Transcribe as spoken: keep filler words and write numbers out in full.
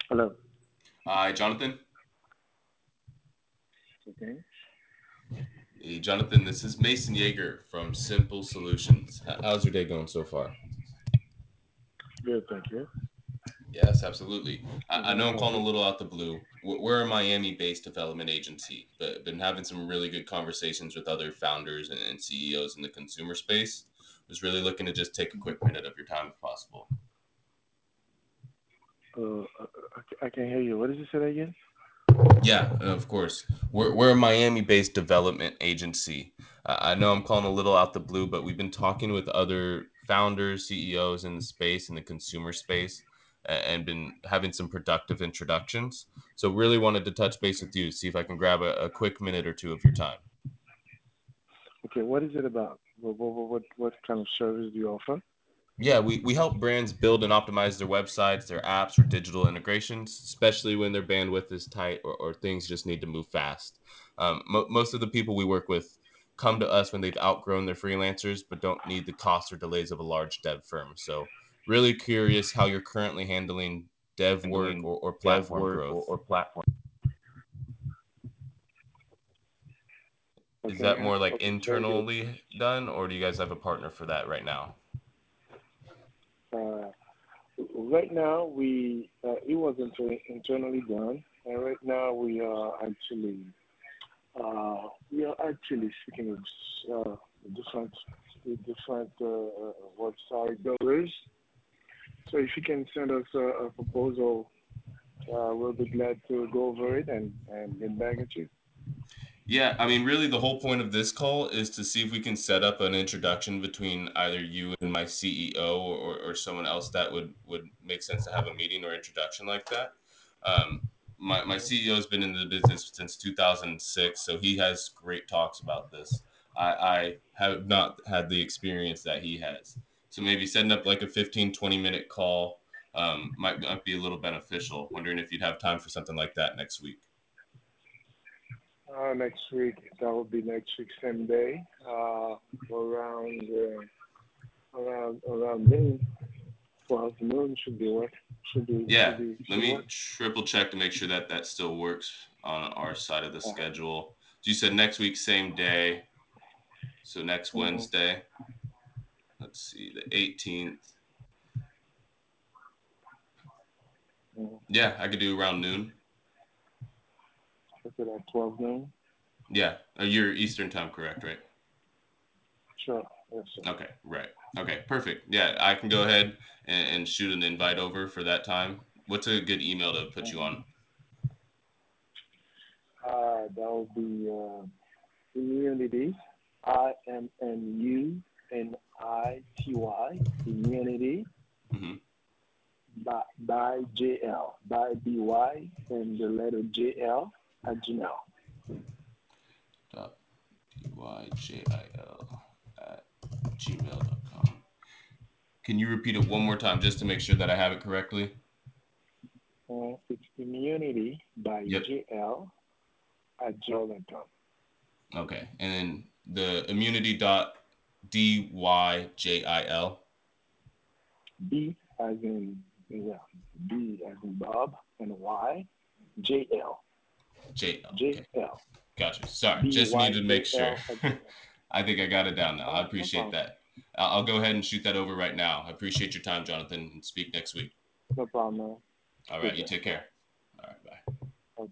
Hello. Hi, Jonathan. Okay. Hey, Jonathan, this is Mason Yeager from Simple Solutions. H- How's your day going so far? Good, thank you. Yes, absolutely. How I, I can I know I'm help calling a you? little out the blue. We're we're a Miami-based development agency, but been having some really good conversations with other founders and, and C E Os in the consumer space. Was really looking to just take a quick minute of your time if possible. Uh, I, I I can hear you. What did you say that again? Yeah, of course. We're we're a Miami-based development agency. Uh, I know I'm calling a little out the blue, but we've been talking with other founders, C E Os in the space, in the consumer space, a- and been having some productive introductions. So really wanted to touch base Okay. with you, see if I can grab a, a quick minute or two of your time. Okay. What is it about? What what what what what kind of service do you offer? Yeah, we, we help brands build and optimize their websites, their apps, or digital integrations, especially when their bandwidth is tight or, or things just need to move fast. Um, mo- most of the people we work with come to us when they've outgrown their freelancers but don't need the cost or delays of a large dev firm. So, really curious how you're currently handling dev work handling or, or dev platform work or, growth. or platform. Is Okay. that uh, more like Okay. Very good. internally done, or do you guys have a partner for that right now? Uh, right now we uh, it was inter- internally done, and right now we are actually uh, we are actually speaking with uh, different with different uh, uh, website builders. So if you can send us a, a proposal, uh, we'll be glad to go over it and and get back at you. Yeah, I mean, really, the whole point of this call is to see if we can set up an introduction between either you and my C E O or, or someone else that would, would make sense to have a meeting or introduction like that. Um, my, my C E O has been in the business since two thousand six, so he has great talks about this. I, I have not had the experience that he has. So maybe setting up like a fifteen twenty minute call um, might, might be a little beneficial. Wondering if you'd have time for something like that next week. Uh, next week, that will be next week, same day, uh, around uh, around around noon. twelve noon should be work. Should be Yeah, should be let should me work. triple check to make sure that that still works on our side of the Uh, schedule. So you said next week, same day. So next mm-hmm, Wednesday, let's see, the eighteenth. mm-hmm. Yeah, I could do around noon. Look at that, twelve noon. Yeah, uh, you're Eastern time, correct, right? Sure. Yes, sir. Okay, right. Okay, perfect. Yeah, I can go ahead and, and shoot an invite over for that time. What's a good email to put you Mm-hmm. on? Uh, that will be uh, immunity. I M M U N I T Y. Immunity Mm-hmm. by by J L by B Y and the letter J L at Gmail. Dot P Y J I L at gmail dot com. Can you repeat it one more time just to make sure that I have it correctly? Uh, it's immunity by Yep. J L at gmail dot com. Okay. And then the immunity dot D Y J I L. B as in yeah, B as in Bob and Y J L J L. J Okay. L Gotcha. Sorry. B Just Y needed to make J sure. L at Gmail. I think I got it down now. I Uh, no appreciate problem. that. I'll I'll go ahead and shoot that over right now. I appreciate your time, Jonathan, and speak next week. No problem, man. All right. Good You day. take Bye. care.